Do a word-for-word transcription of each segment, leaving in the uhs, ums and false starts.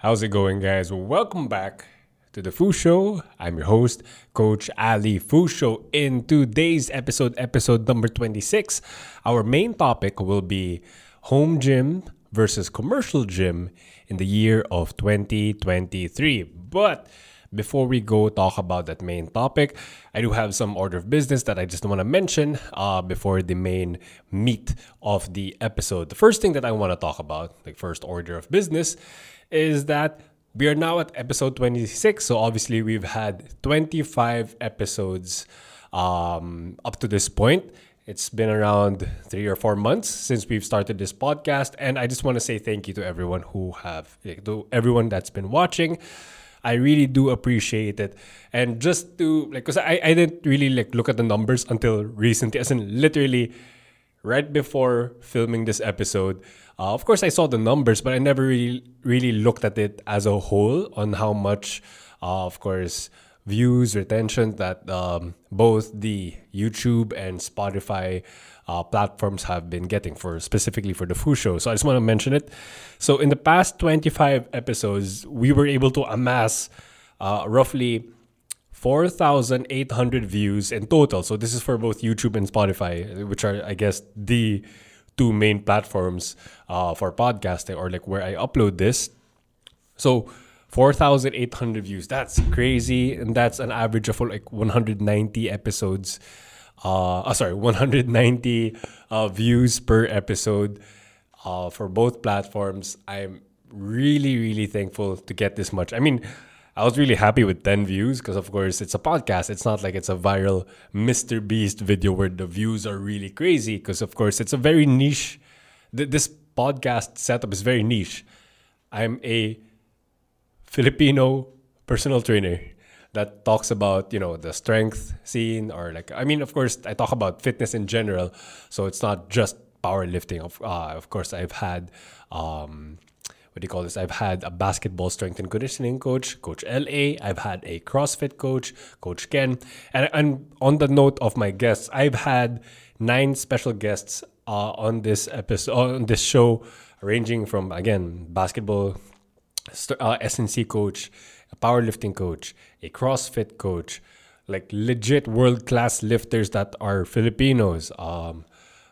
How's it going, guys? Welcome back to the Fu Show. I'm your host, Coach Ali Fu Show. In today's episode, episode number twenty-six, our main topic will be home gym versus commercial gym in the year of twenty twenty-three. But before we go talk about that main topic, I do have some order of business that I just want to mention uh, before the main meat of the episode. The first thing that I want to talk about, the first order of business, is that we are now at episode twenty-six. So obviously we've had twenty-five episodes um, up to this point. It's been around three or four months since we've started this podcast. And I just want to say thank you to everyone who have, to everyone that's been watching. I really do appreciate it. And just to, like, because I, I didn't really like look at the numbers until recently, as in literally right before filming this episode. Uh, of course, I saw the numbers, but I never really, really looked at it as a whole on how much, uh, of course, views, retention that um, both the YouTube and Spotify uh, platforms have been getting for specifically for the Fu Show. So I just want to mention it. So in the past twenty-five episodes, we were able to amass uh, roughly four thousand eight hundred views in total. So this is for both YouTube and Spotify, which are, I guess, the two main platforms uh, for podcasting, or like where I upload this. So four thousand eight hundred views. That's crazy. And that's an average of like one hundred ninety episodes. Uh, oh, sorry, one hundred ninety uh, views per episode uh, for both platforms. I'm really, really thankful to get this much. I mean, I was really happy with ten views because, of course, it's a podcast. It's not like it's a viral Mister Beast video where the views are really crazy because, of course, it's a very niche. Th- this podcast setup is very niche. I'm a Filipino personal trainer that talks about, you know, the strength scene, or like, I mean, of course, I talk about fitness in general. So it's not just powerlifting. Of, uh, of course, I've had... Um, what do you call this? I've had a basketball strength and conditioning coach, Coach L A. I've had a CrossFit coach, Coach Ken. And, and on the note of my guests, I've had nine special guests uh, on this episode, on this show, ranging from, again, basketball, uh, S N C coach, a powerlifting coach, a CrossFit coach, like legit world-class lifters that are Filipinos. Um,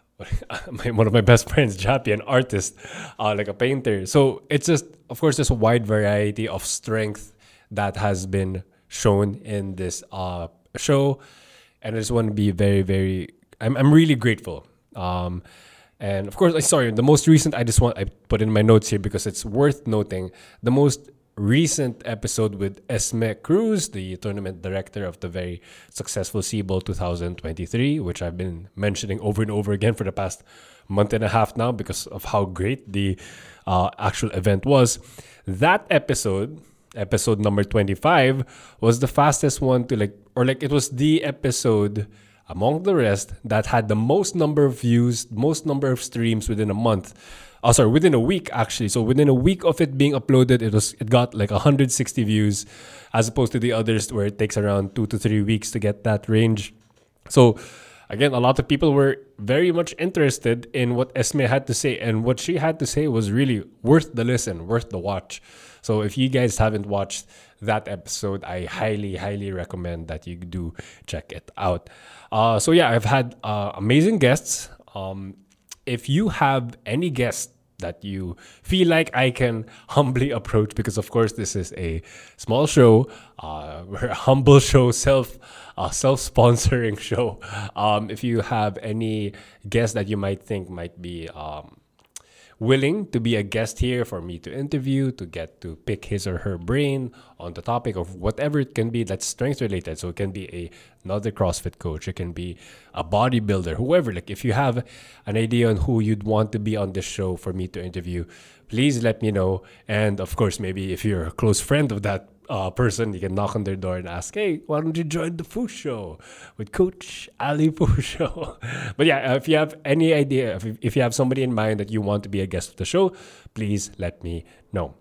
My, one of my best friends, Jappy, an artist, uh, like a painter. So it's just, of course, there's a wide variety of strength that has been shown in this uh, show. And I just want to be very, very, I'm, I'm really grateful. Um, and of course, I sorry, the most recent, I just want, I put in my notes here because it's worth noting, the most recent episode with Esme Cruz, the tournament director of the very successful C-Ball twenty twenty-three, which I've been mentioning over and over again for the past month and a half now because of how great the uh, actual event was. That episode, episode number twenty-five, was the fastest one to like, or like it was the episode among the rest that had the most number of views, most number of streams within a month. Oh, sorry, within a week, actually. So within a week of it being uploaded, it was it got like one hundred sixty views, as opposed to the others where it takes around two to three weeks to get that range. So again, a lot of people were very much interested in what Esme had to say. And what she had to say was really worth the listen, worth the watch. So if you guys haven't watched that episode, I highly, highly recommend that you do check it out. Uh, so yeah, I've had uh, amazing guests. Um, If you have any guests that you feel like I can humbly approach, because of course this is a small show, uh, we're a humble show, self uh, self-sponsoring show. Um, if you have any guests that you might think might be um, willing to be a guest here for me to interview, to get to pick his or her brain on the topic of whatever it can be that's strength related. So it can be a another CrossFit coach, it can be a bodybuilder, whoever. Like if you have an idea on who you'd want to be on this show for me to interview, please let me know. And of course, maybe if you're a close friend of that uh, person, you can knock on their door and ask, hey, why don't you join the Fu Show with Coach Ali Fu Show? But yeah, if you have any idea, if, if you have somebody in mind that you want to be a guest of the show, please let me know.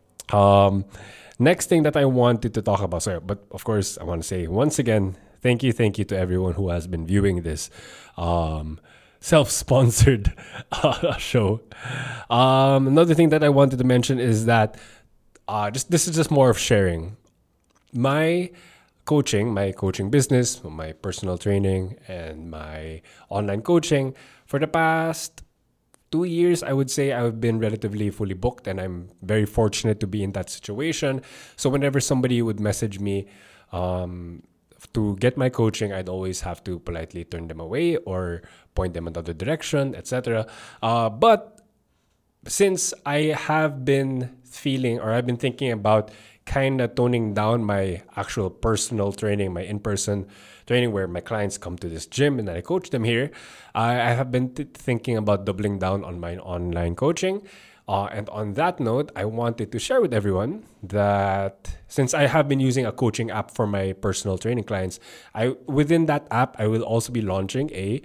Um, next thing that I wanted to talk about, sorry, but of course, I want to say once again, thank you, thank you to everyone who has been viewing this um, self-sponsored uh, show. Um, another thing that I wanted to mention is that uh, just this is just more of sharing my coaching, my coaching business, my personal training, and my online coaching. For the past two years, I would say I've been relatively fully booked, and I'm very fortunate to be in that situation. So whenever somebody would message me um, to get my coaching, I'd always have to politely turn them away or point them another direction, et cetera. Uh, but since I have been feeling or I've been thinking about kind of toning down my actual personal training, my in-person training where my clients come to this gym and I coach them here, I, I have been th- thinking about doubling down on my online coaching. Uh, and on that note, I wanted to share with everyone that since I have been using a coaching app for my personal training clients, I within that app, I will also be launching a,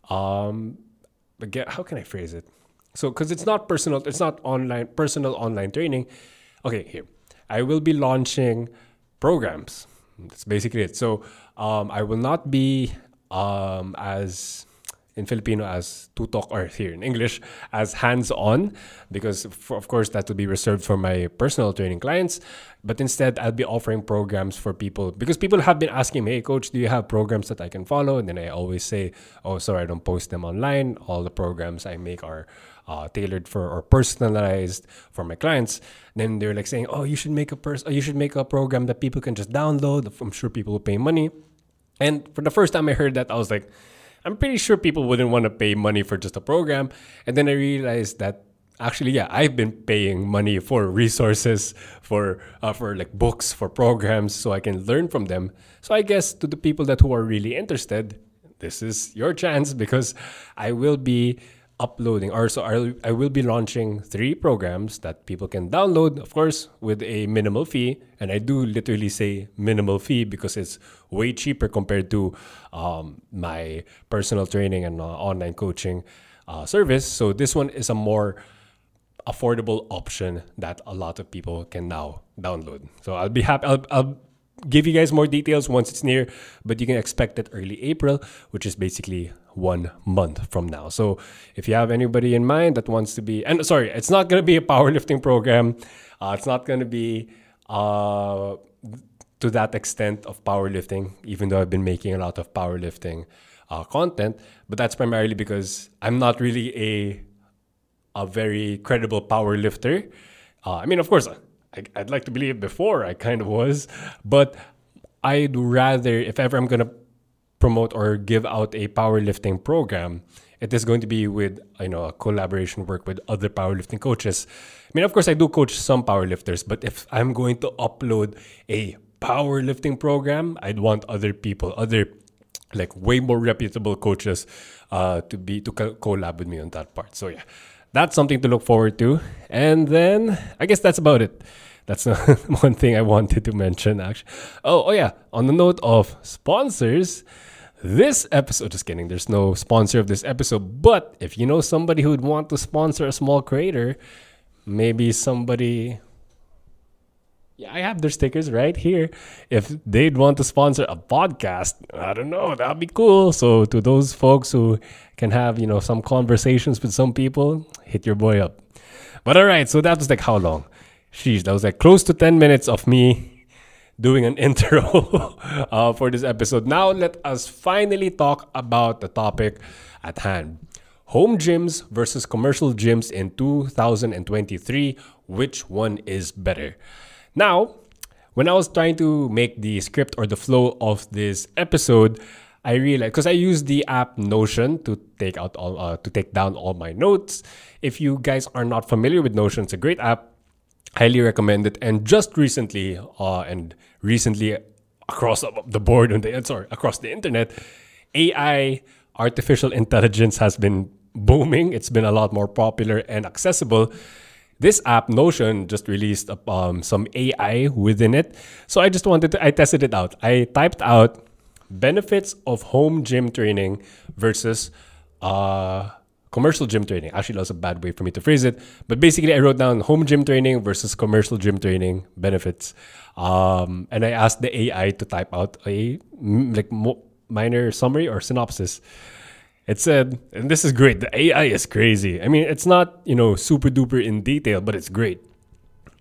um, again, how can I phrase it? So, because it's not personal, it's not online, personal online training. Okay, here. I will be launching programs. That's basically it. So um, I will not be um, as in Filipino as tutok, or here in English as hands-on, because for, of course that will be reserved for my personal training clients. But instead, I'll be offering programs for people because people have been asking me, "Hey, coach, do you have programs that I can follow?" And then I always say, "Oh, sorry, I don't post them online. All the programs I make are uh, tailored for or personalized for my clients." Then they're like saying, "Oh, you should make a pers- you should make a program that people can just download. I'm sure people will pay money." And for the first time I heard that, I was like, I'm pretty sure people wouldn't want to pay money for just a program. And then I realized that actually, yeah, I've been paying money for resources, for uh, for like books, for programs, so I can learn from them. So I guess to the people that who are really interested, this is your chance because I will be uploading, or so I'll, I will be launching three programs that people can download, of course, with a minimal fee. And I do literally say minimal fee because it's way cheaper compared to um, my personal training and uh, online coaching uh, service. So this one is a more affordable option that a lot of people can now download. So I'll be happy. I'll, I'll give you guys more details once it's near, but you can expect it early April, which is basically one month from now. So if you have anybody in mind that wants to be, and sorry, it's not going to be a powerlifting program. Uh, it's not going to be uh, to that extent of powerlifting, even though I've been making a lot of powerlifting uh, content, but that's primarily because I'm not really a a very credible power lifter. Uh, I mean, of course, I, I'd like to believe before I kind of was, but I'd rather, if ever I'm going to promote or give out a powerlifting program, it is going to be with, you know, a collaboration work with other powerlifting coaches. I mean, of course, I do coach some powerlifters, but if I'm going to upload a powerlifting program, I'd want other people, other like way more reputable coaches uh, to be to co- collab with me on that part. So yeah. That's something to look forward to. And then I guess that's about it. That's one thing I wanted to mention, actually. Oh, oh yeah. On the note of sponsors, this episode, just kidding, there's no sponsor of this episode. But if you know somebody who would want to sponsor a small creator, maybe somebody... Yeah, I have their stickers right here. If they'd want to sponsor a podcast, I don't know, that'd be cool. So to those folks who can have, you know, some conversations with some people, hit your boy up. But all right, so that was like how long? Sheesh, that was like close to ten minutes of me doing an intro uh, for this episode. Now let us finally talk about the topic at hand. Home gyms versus commercial gyms in two thousand twenty-three. Which one is better? Now, when I was trying to make the script or the flow of this episode, I realized, because I use the app Notion to take out all uh, to take down all my notes. If you guys are not familiar with Notion, it's a great app. Highly recommend it. And just recently, uh, and recently across the board on the sorry across the internet, A I, artificial intelligence, has been booming. It's been a lot more popular and accessible. This app, Notion, just released um, some A I within it. So I just wanted to, I tested it out. I typed out benefits of home gym training versus uh, commercial gym training. Actually, that was a bad way for me to phrase it. But basically, I wrote down home gym training versus commercial gym training benefits. Um, and I asked the A I to type out a like mo- minor summary or synopsis. It said, and this is great, the A I is crazy. I mean, it's not, you know, super duper in detail, but it's great.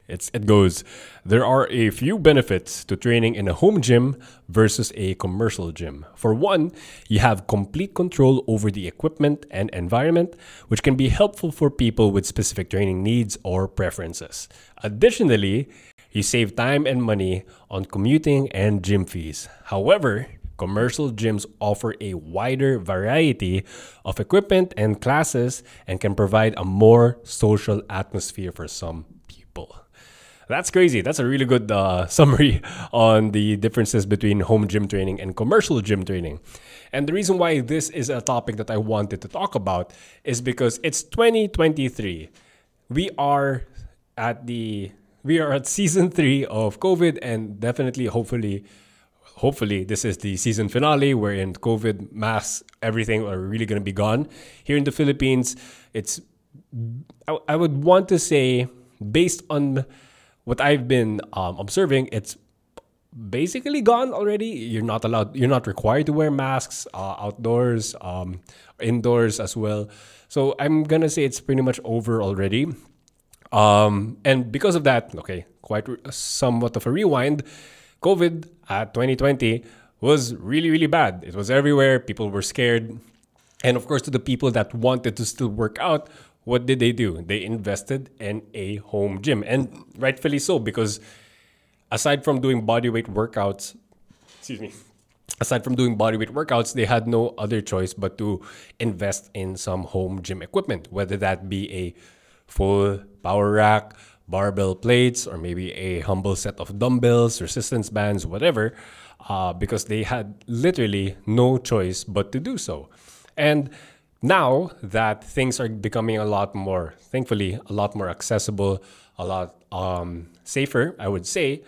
It's, it goes, there are a few benefits to training in a home gym versus a commercial gym. For one, you have complete control over the equipment and environment, which can be helpful for people with specific training needs or preferences. Additionally, you save time and money on commuting and gym fees. However, commercial gyms offer a wider variety of equipment and classes and can provide a more social atmosphere for some people. That's crazy. That's a really good uh, summary on the differences between home gym training and commercial gym training. And the reason why this is a topic that I wanted to talk about is because it's twenty twenty-three. We are at the we are at season three of COVID, and definitely, hopefully, hopefully this is the season finale wherein COVID, masks, everything are really going to be gone. Here in the Philippines, it's I, I would want to say, based on what I've been um, observing, it's basically gone already. You're not allowed, you're not required to wear masks uh, outdoors, um, indoors as well. So I'm gonna say it's pretty much over already. Um, and because of that, okay, quite re- somewhat of a rewind, COVID at twenty twenty was really, really bad. It was everywhere. People were scared. And of course, to the people that wanted to still work out, what did they do? They invested in a home gym. And rightfully so, because aside from doing bodyweight workouts, excuse me, aside from doing bodyweight workouts, they had no other choice but to invest in some home gym equipment, whether that be a full power rack, barbell plates, or maybe a humble set of dumbbells, resistance bands, whatever, uh, because they had literally no choice but to do so. And now that things are becoming a lot more, thankfully, a lot more accessible, a lot um, safer, I would say,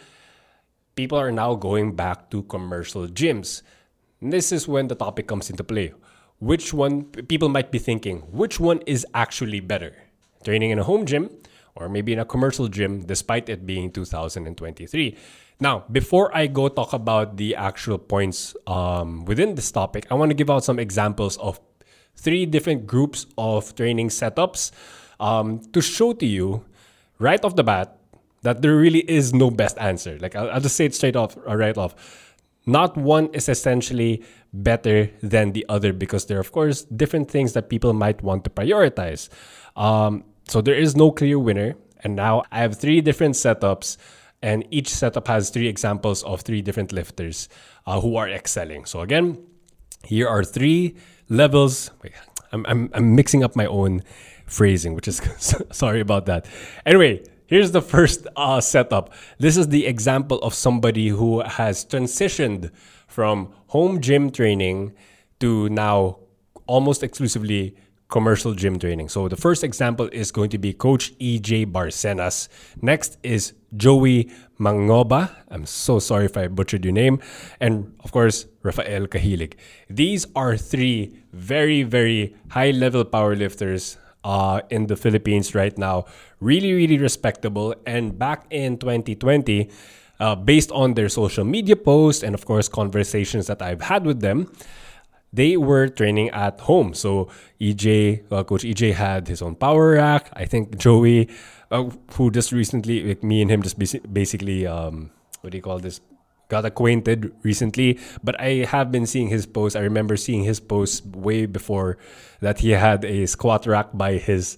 people are now going back to commercial gyms. And this is when the topic comes into play. Which one, people might be thinking, which one is actually better? Training in a home gym or maybe in a commercial gym, despite it being two thousand twenty-three. Now, before I go talk about the actual points um, within this topic, I want to give out some examples of three different groups of training setups um, to show to you right off the bat that there really is no best answer. Like, I'll, I'll just say it straight off, uh, right off. Not one is essentially better than the other because there are, of course, different things that people might want to prioritize. Um, so there is no clear winner. And now I have three different setups, and each setup has three examples of three different lifters uh, who are excelling. So again, here are three levels. Wait, I'm, I'm I'm mixing up my own phrasing, which is sorry about that. Anyway, here's the first uh, setup. This is the example of somebody who has transitioned from home gym training to now almost exclusively commercial gym training. So the first example is going to be Coach E J Barcenas. Next is Joey Mangoba. I'm so sorry if I butchered your name. And of course, Rafael Cahilig. These are three very, very high-level powerlifters uh, in the Philippines right now. Really, really respectable. And back in twenty twenty, uh, based on their social media posts and of course conversations that I've had with them, they were training at home. So E J, uh, Coach E J had his own power rack. I think Joey, uh, who just recently, like me and him just basically, um, what do you call this? Got acquainted recently. But I have been seeing his posts. I remember seeing his posts way before that he had a squat rack by his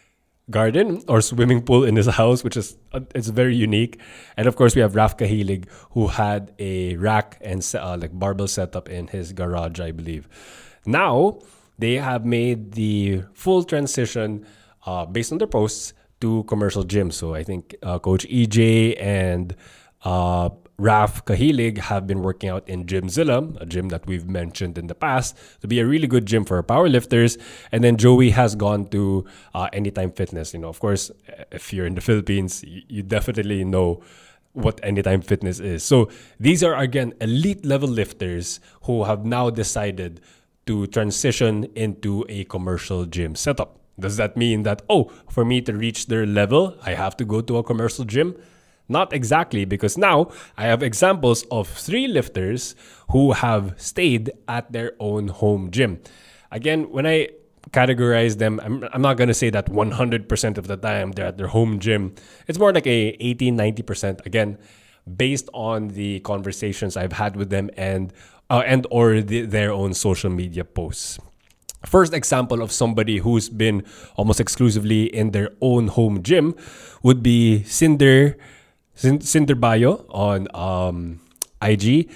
garden or swimming pool in his house, which is uh, it's very unique. And of course, we have Raf Cahilig, who had a rack and uh, like barbell setup in his garage, I believe. Now they have made the full transition uh, based on their posts to commercial gyms. So I think uh, Coach E J and uh, Raf Cahilig have been working out in Gymzilla, a gym that we've mentioned in the past, to be a really good gym for powerlifters. And then Joey has gone to uh, Anytime Fitness. You know, of course, if you're in the Philippines, you, you definitely know what Anytime Fitness is. So these are, again, elite level lifters who have now decided to transition into a commercial gym setup. Does that mean that, oh, for me to reach their level, I have to go to a commercial gym? Not exactly, because now I have examples of three lifters who have stayed at their own home gym. Again, when I categorize them. I'm, I'm not going to say that one hundred percent of the time they're at their home gym. It's more like a eighty, ninety percent. Again, based on the conversations I've had with them and uh, and or the, their own social media posts. First example of somebody who's been almost exclusively in their own home gym would be Cinder Cinder Bayo on um, I G.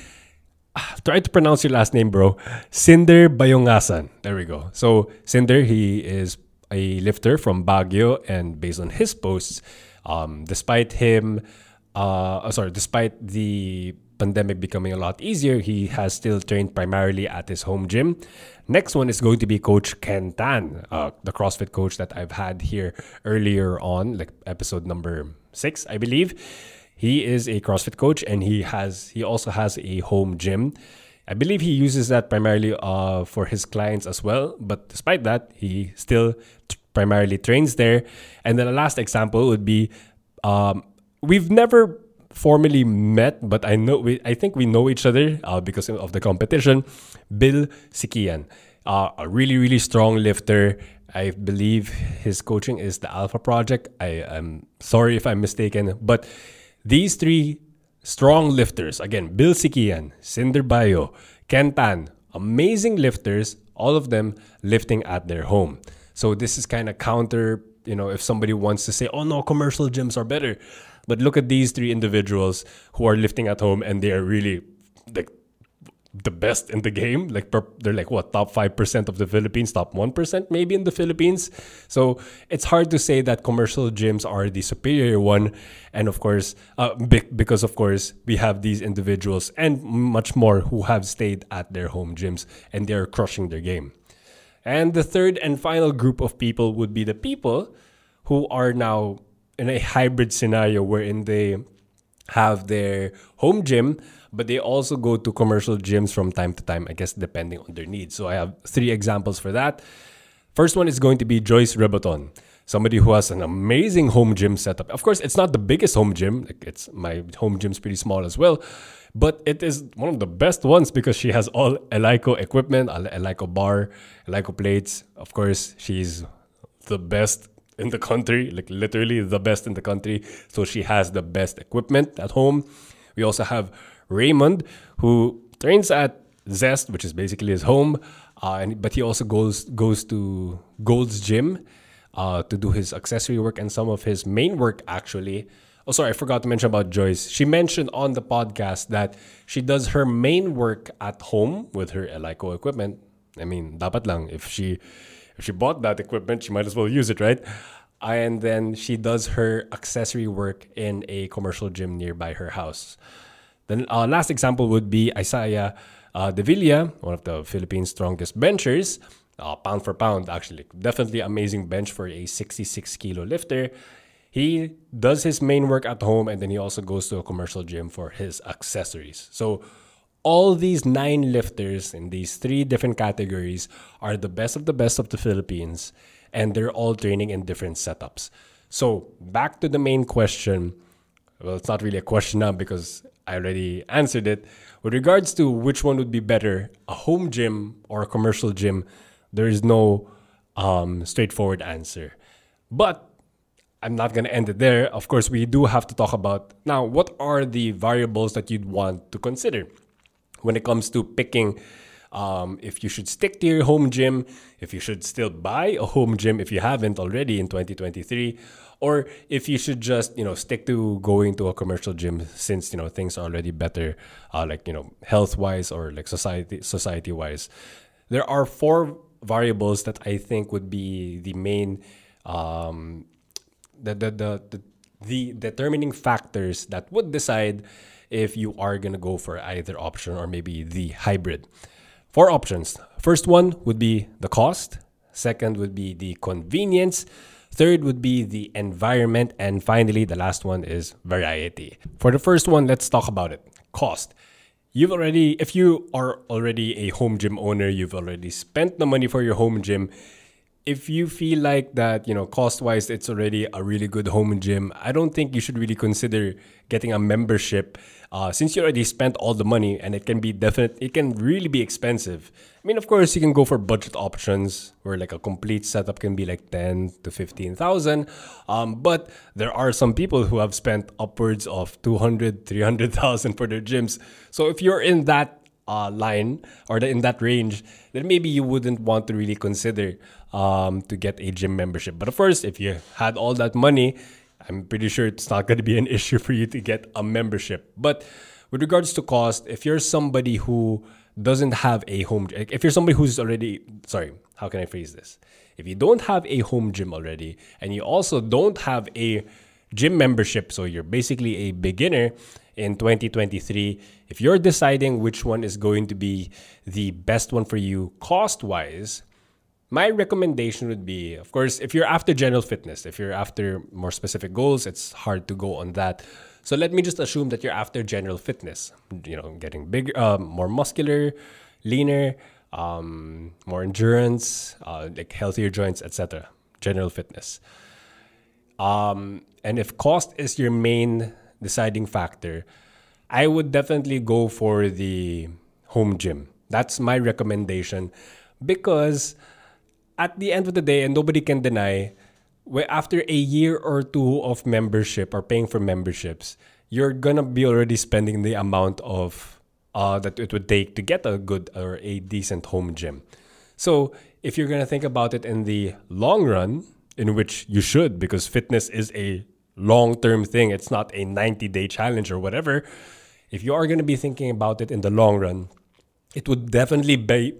Try to pronounce your last name, bro. Cinder Bayongasan. There we go. So Cinder, he is a lifter from Baguio, and based on his posts, um, despite him, uh, sorry, despite the pandemic becoming a lot easier, he has still trained primarily at his home gym. Next one is going to be Coach Ken Tan, uh, the CrossFit coach that I've had here earlier on, like episode number six, I believe. He is a CrossFit coach, and he has he also has a home gym. I believe he uses that primarily uh, for his clients as well. But despite that, he still t- primarily trains there. And then the last example would be um, we've never formally met, but I know we I think we know each other uh, because of the competition. Bill Sikian, uh, a really really strong lifter. I believe his coaching is the Alpha Project. I am sorry if I'm mistaken, but these three strong lifters, again, Bill Sikian, Cinder Bayo, Ken Tan, amazing lifters, all of them lifting at their home. So this is kind of counter, you know, if somebody wants to say, oh no, commercial gyms are better. But look at these three individuals who are lifting at home, and they are really like the best in the game. Like they're like what, top five percent of the Philippines, top one percent maybe in the Philippines. So it's hard to say that commercial gyms are the superior one. And of course, uh, because of course we have these individuals and much more who have stayed at their home gyms and they're crushing their game. And the third and final group of people would be the people who are now in a hybrid scenario wherein they have their home gym, but they also go to commercial gyms from time to time, I guess, depending on their needs. So I have three examples for that. First one is going to be Joyce Reboton, somebody who has an amazing home gym setup. Of course, it's not the biggest home gym. Like it's my home gym's pretty small as well, but it is one of the best ones because she has all Eleiko equipment, Eleiko bar, Eleiko plates. Of course, she's the best in the country, like literally the best in the country. So she has the best equipment at home. We also have Raymond, who trains at Zest, which is basically his home, uh, and but he also goes goes to Gold's Gym uh, to do his accessory work and some of his main work, actually. Oh, sorry, I forgot to mention about Joyce. She mentioned on the podcast that she does her main work at home with her Eleiko equipment. I mean, dapat lang. If she if she bought that equipment, she might as well use it, right? And then she does her accessory work in a commercial gym nearby her house. The uh, last example would be Isaiah uh, De Villa, one of the Philippines' strongest benchers, uh, pound for pound, actually. Definitely amazing bench for a sixty-six kilo lifter. He does his main work at home, and then he also goes to a commercial gym for his accessories. So all these nine lifters in these three different categories are the best of the best of the Philippines, and they're all training in different setups. So back to the main question. Well, it's not really a question now because I already answered it. With regards to which one would be better, a home gym or a commercial gym, there is no um, straightforward answer. But I'm not going to end it there. Of course, we do have to talk about now, what are the variables that you'd want to consider when it comes to picking um, if you should stick to your home gym, if you should still buy a home gym if you haven't already in twenty twenty-three, or if you should just, you know, stick to going to a commercial gym since, you know, things are already better, uh, like, you know, health-wise or like society society-wise. There are four variables that I think would be the main, um, the, the, the, the, the determining factors that would decide if you are going to go for either option or maybe the hybrid. Four options. First one would be the cost. Second would be the convenience. Third would be the environment. And finally, the last one is variety. For the first one, let's talk about it. Cost. You've already, if you are already a home gym owner, you've already spent the money for your home gym. if you feel like that, you know, cost wise, it's already a really good home gym, I don't think you should really consider getting a membership uh, since you already spent all the money and it can be definite, it can really be expensive. I mean, of course, you can go for budget options where like a complete setup can be like ten to fifteen thousand. Um, but there are some people who have spent upwards of two hundred, three hundred thousand for their gyms. So if you're in that uh, line or the, in that range, then maybe you wouldn't want to really consider um, to get a gym membership. But of course, if you had all that money, I'm pretty sure it's not going to be an issue for you to get a membership. But with regards to cost, if you're somebody who doesn't have a home, if you're somebody who's already, sorry, how can I phrase this? If you don't have a home gym already, and you also don't have a gym membership, so you're basically a beginner in twenty twenty-three, if you're deciding which one is going to be the best one for you cost-wise, my recommendation would be, of course, if you're after general fitness, if you're after more specific goals, it's hard to go on that. So let me just assume that you're after general fitness, you know, getting bigger, uh, more muscular, leaner, um, more endurance, uh, like healthier joints, et cetera. General fitness. Um, and if cost is your main deciding factor, I would definitely go for the home gym. That's my recommendation because at the end of the day, and nobody can deny, after a year or two of membership or paying for memberships, you're gonna be already spending the amount of uh, that it would take to get a good or a decent home gym. So if you're gonna think about it in the long run, in which you should, because fitness is a long-term thing, it's not a ninety-day challenge or whatever. If you are gonna be thinking about it in the long run, it would definitely be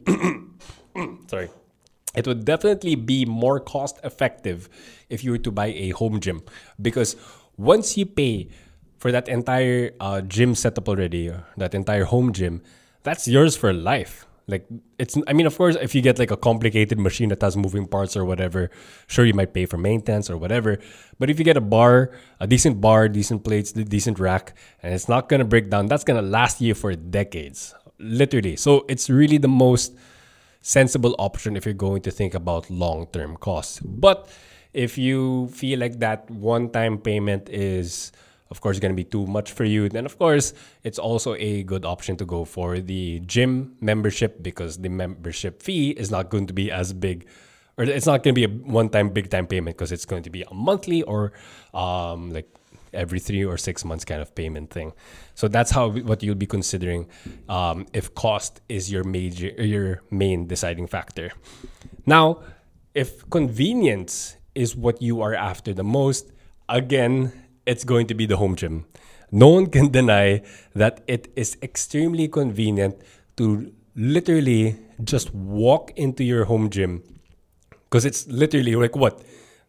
sorry. It would definitely be more cost effective if you were to buy a home gym, because once you pay for that entire uh, gym setup already, that entire home gym, that's yours for life. Like it's, I mean, of course, if you get like a complicated machine that has moving parts or whatever, sure, you might pay for maintenance or whatever. But if you get a bar, a decent bar, decent plates, decent rack, and it's not going to break down, that's going to last you for decades, literally. So it's really the most sensible option if you're going to think about long-term costs. But if you feel like that one-time payment is, of course, going to be too much for you, then of course, it's also a good option to go for the gym membership, because the membership fee is not going to be as big, or it's not going to be a one-time big-time payment, because it's going to be a monthly or um, like every three or six months kind of payment thing. So that's how what you'll be considering um, if cost is your major your main deciding factor. Now, if convenience is what you are after the most, again, it's going to be the home gym. No one can deny that it is extremely convenient to literally just walk into your home gym, because it's literally like what?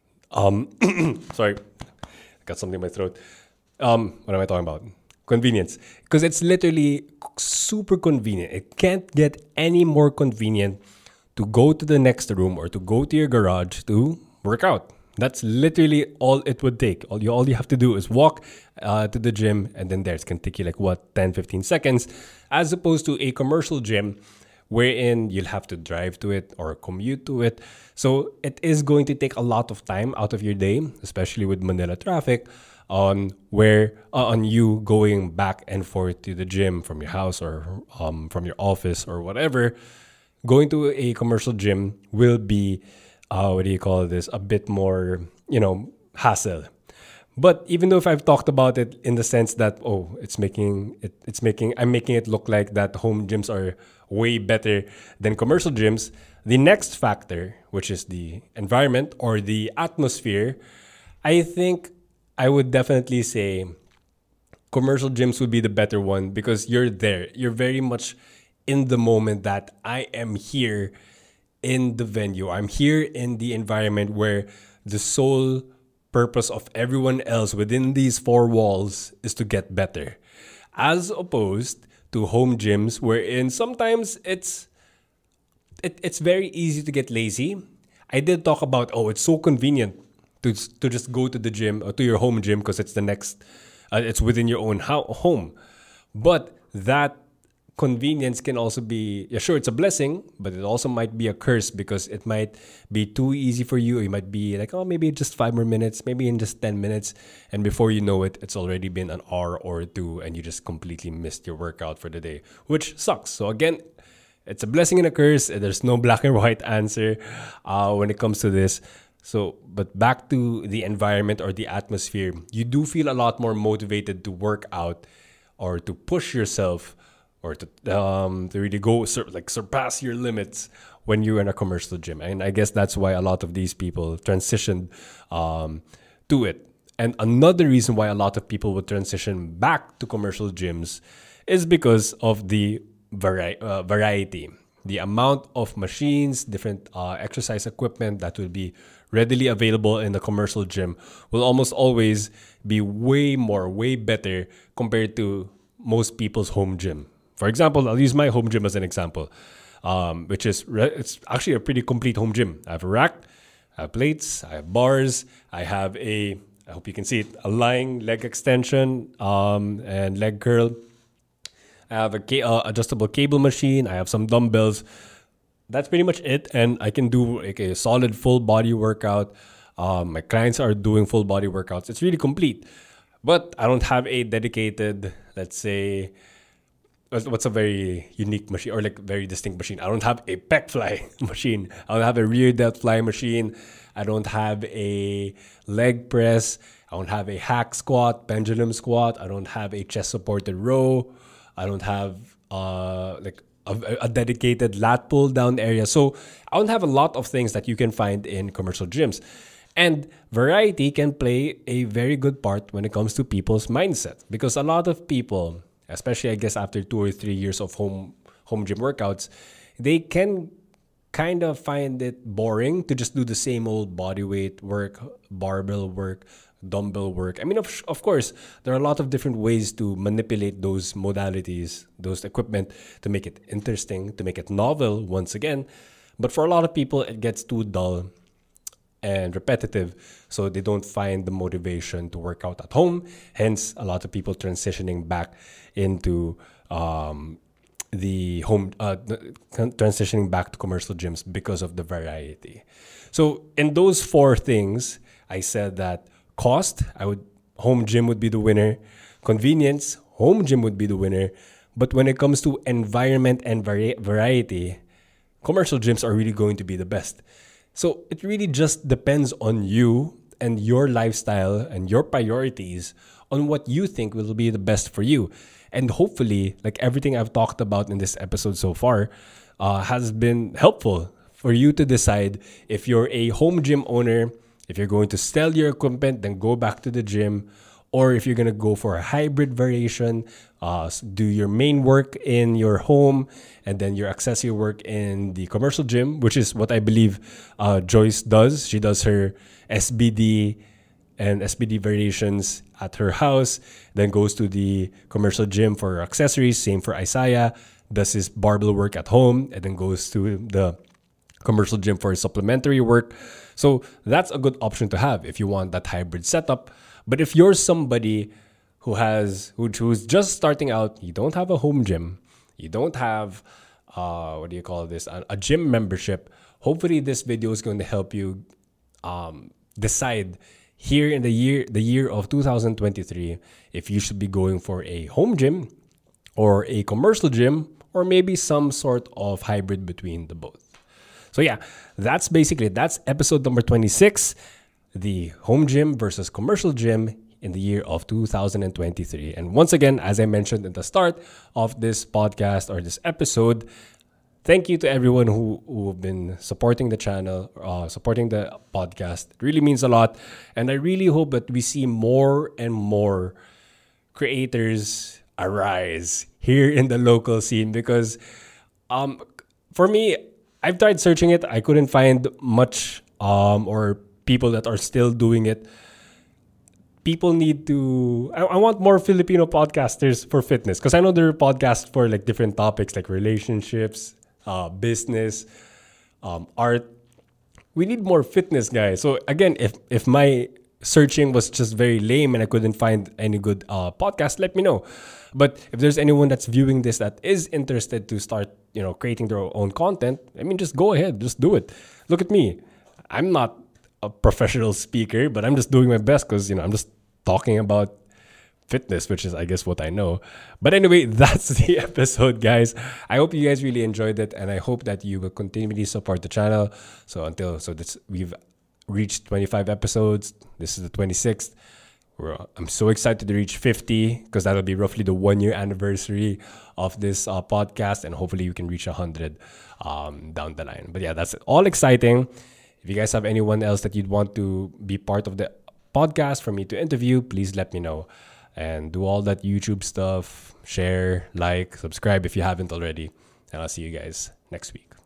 Um, sorry. Got something in my throat. Um, what am I talking about? Convenience. Because it's literally super convenient. It can't get any more convenient to go to the next room or to go to your garage to work out. That's literally all it would take. All you, all you have to do is walk uh, to the gym, and then there, it's going to take you like, what, ten, fifteen seconds, as opposed to a commercial gym wherein you'll have to drive to it or commute to it. So it is going to take a lot of time out of your day, especially with Manila traffic, on where uh, on you going back and forth to the gym from your house or um, from your office or whatever. Going to a commercial gym will be, uh, what do you call this, a bit more, you know, hassle. But even though if I've talked about it in the sense that, oh, it's making it, it's making, I'm making it look like that home gyms are way better than commercial gyms, the next factor, which is the environment or the atmosphere, I think I would definitely say commercial gyms would be the better one, because you're there. You're very much in the moment that I am here in the venue. I'm here in the environment where the sole purpose of everyone else within these four walls is to get better, as opposed to home gyms wherein sometimes it's it, it's very easy to get lazy. I did talk about, oh, it's so convenient to to just go to the gym or to your home gym because it's the next uh, it's within your own ho- home, but that convenience can also be, yeah, sure, it's a blessing, but it also might be a curse because it might be too easy for you. Or you might be like, oh, maybe just five more minutes, maybe in just ten minutes. And before you know it, it's already been an hour or two and you just completely missed your workout for the day, which sucks. So again, it's a blessing and a curse. There's no black and white answer uh, when it comes to this. So, but back to the environment or the atmosphere, you do feel a lot more motivated to work out or to push yourself or to um, to really go sur- like surpass your limits when you're in a commercial gym. And I guess that's why a lot of these people transitioned um, to it. And another reason why a lot of people would transition back to commercial gyms is because of the vari- uh, variety. The amount of machines, different uh, exercise equipment that will be readily available in the commercial gym will almost always be way more, way better compared to most people's home gym. For example, I'll use my home gym as an example, um, which is re- it's actually a pretty complete home gym. I have a rack, I have plates, I have bars, I have a, I hope you can see it, a lying leg extension um, and leg curl. I have a ca- uh, adjustable cable machine. I have some dumbbells. That's pretty much it. And I can do like a solid full body workout. Um, my clients are doing full body workouts. It's really complete. But I don't have a dedicated, let's say, what's what's a very unique machine or like very distinct machine. I don't have a pec fly machine. I don't have a rear delt fly machine. I don't have a leg press. I don't have a hack squat, pendulum squat. I don't have a chest supported row. I don't have uh, like a, a dedicated lat pull down area. So I don't have a lot of things that you can find in commercial gyms. And variety can play a very good part when it comes to people's mindset. Because a lot of people, especially I guess after two or three years of home home gym workouts, they can kind of find it boring to just do the same old body weight work, barbell work, dumbbell work. I mean, of, of course, there are a lot of different ways to manipulate those modalities, those equipment to make it interesting, to make it novel once again. But for a lot of people, it gets too dull and repetitive, so they don't find the motivation to work out at home. Hence, a lot of people transitioning back into um, the home, uh, transitioning back to commercial gyms because of the variety. So in those four things, I said that cost, I would home gym would be the winner. Convenience, home gym would be the winner. But when it comes to environment and vari- variety, commercial gyms are really going to be the best. So it really just depends on you and your lifestyle and your priorities on what you think will be the best for you. And hopefully, like everything I've talked about in this episode so far, uh, has been helpful for you to decide if you're a home gym owner, if you're going to sell your equipment, then go back to the gym, or if you're going to go for a hybrid variation, uh, do your main work in your home and then your accessory work in the commercial gym, which is what I believe uh, Joyce does. She does her S B D and S B D variations at her house, then goes to the commercial gym for accessories. Same for Isaiah, does his barbell work at home and then goes to the commercial gym for his supplementary work. So that's a good option to have if you want that hybrid setup. But if you're somebody who has who, who's just starting out, you don't have a home gym, you don't have uh, what do you call this, a, a gym membership, hopefully this video is going to help you um, decide here in the year the year of two thousand twenty-three if you should be going for a home gym or a commercial gym or maybe some sort of hybrid between the both. So yeah, that's basically it. That's episode number twenty-six, the home gym versus commercial gym in the year of two thousand twenty-three. And once again, as I mentioned at the start of this podcast or this episode, thank you to everyone who who've been supporting the channel, uh, supporting the podcast. It really means a lot. And I really hope that we see more and more creators arise here in the local scene because um, for me, I've tried searching it. I couldn't find much um, or people that are still doing it. People need to... I, I want more Filipino podcasters for fitness because I know there are podcasts for like different topics like relationships, uh, business, um, art. We need more fitness guys. So again, if if my searching was just very lame and I couldn't find any good uh, podcast, let me know. But if there's anyone that's viewing this that is interested to start, you know, creating their own content, I mean, just go ahead, just do it. Look at me. I'm not a professional speaker, but I'm just doing my best because, you know, I'm just talking about fitness, which is, I guess, what I know. But anyway, that's the episode, guys. I hope you guys really enjoyed it, and I hope that you will continually support the channel. So until so this we've reached twenty-five episodes. This is the twenty-sixth. We're, I'm so excited to reach fifty because that'll be roughly the one year anniversary of this uh, podcast, and hopefully you can reach one hundred um, down the line. But yeah, that's all exciting. If you guys have anyone else that you'd want to be part of the podcast for me to interview, please let me know. And do all that YouTube stuff, share, like, subscribe if you haven't already. And I'll see you guys next week.